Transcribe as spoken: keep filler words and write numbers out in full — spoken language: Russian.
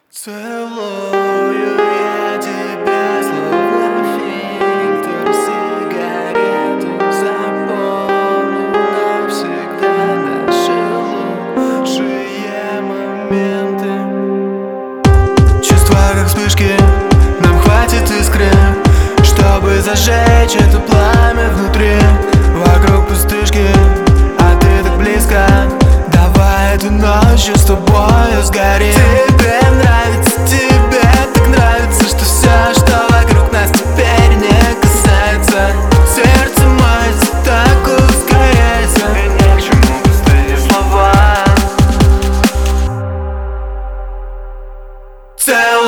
Целую я тебя, словно фильтр сигарету. Запомню навсегда наши лучшие моменты. Чувства как вспышки, нам хватит искры, чтобы зажечь это пламя внутри. Вокруг пустышки, а ты так близко. Давай эту ночью с тобою сгорим. Тебе нравится, тебе так нравится, что все, что вокруг нас теперь не касается. Сердце мается, так ускоряется, и ни к чему пустые слова. Целый